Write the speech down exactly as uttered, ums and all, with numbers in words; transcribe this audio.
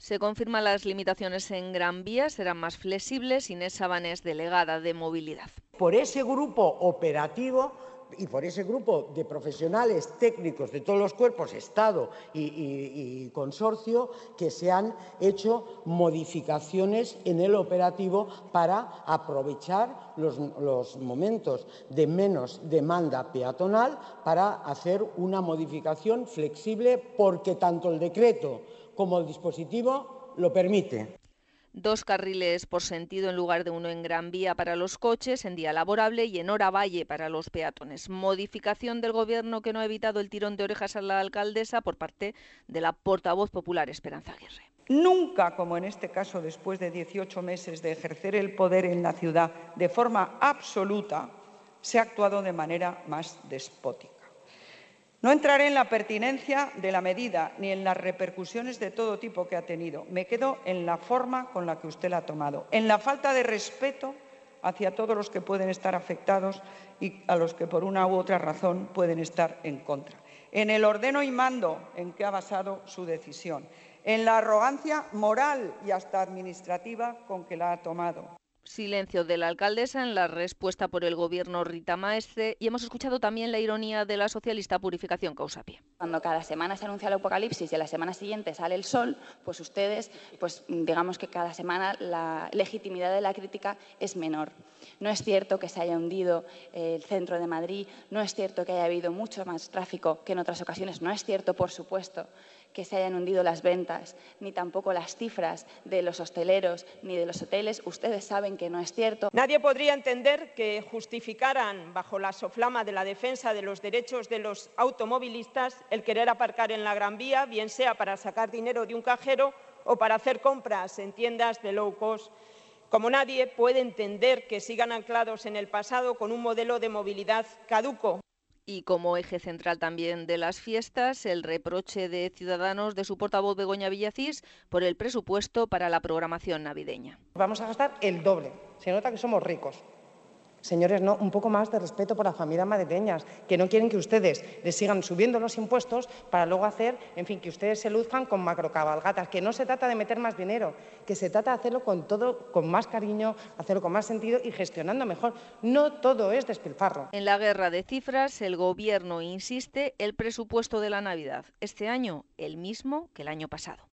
Se confirman las limitaciones en Gran Vía, serán más flexibles. Inés Sabanés, delegada de Movilidad. Por ese grupo operativo y por ese grupo de profesionales técnicos de todos los cuerpos, Estado y, y, y consorcio, que se han hecho modificaciones en el operativo para aprovechar los, los momentos de menos demanda peatonal para hacer una modificación flexible, porque tanto el decreto como el dispositivo lo permite. Dos carriles por sentido en lugar de uno en Gran Vía para los coches en día laborable y en hora valle para los peatones. Modificación del Gobierno que no ha evitado el tirón de orejas a la alcaldesa por parte de la portavoz popular Esperanza Aguirre. Nunca, como en este caso, después de dieciocho meses de ejercer el poder en la ciudad de forma absoluta, se ha actuado de manera más despótica. No entraré en la pertinencia de la medida ni en las repercusiones de todo tipo que ha tenido. Me quedo en la forma con la que usted la ha tomado, en la falta de respeto hacia todos los que pueden estar afectados y a los que por una u otra razón pueden estar en contra, en el ordeno y mando en que ha basado su decisión, en la arrogancia moral y hasta administrativa con que la ha tomado. Silencio de la alcaldesa en la respuesta por el Gobierno Rita Maestre, y hemos escuchado también la ironía de la socialista Purificación Causapié. Cuando cada semana se anuncia el apocalipsis y a la semana siguiente sale el sol, pues ustedes, pues digamos que cada semana la legitimidad de la crítica es menor. No es cierto que se haya hundido el centro de Madrid, no es cierto que haya habido mucho más tráfico que en otras ocasiones, no es cierto, por supuesto, que se hayan hundido las ventas, ni tampoco las cifras de los hosteleros ni de los hoteles. Ustedes saben que no es cierto. Nadie podría entender que justificaran, bajo la soflama de la defensa de los derechos de los automovilistas, el querer aparcar en la Gran Vía, bien sea para sacar dinero de un cajero o para hacer compras en tiendas de low cost. Como nadie puede entender que sigan anclados en el pasado con un modelo de movilidad caduco. Y como eje central también de las fiestas, el reproche de Ciudadanos de su portavoz Begoña Villacís por el presupuesto para la programación navideña. Vamos a gastar el doble. Se nota que somos ricos. Señores, no, un poco más de respeto por las familias madrileñas, que no quieren que ustedes les sigan subiendo los impuestos para luego hacer, en fin, que ustedes se luzcan con macrocabalgatas, que no se trata de meter más dinero, que se trata de hacerlo con todo, con más cariño, hacerlo con más sentido y gestionando mejor. No todo es despilfarro. En la guerra de cifras, el Gobierno insiste, el presupuesto de la Navidad este año el mismo que el año pasado.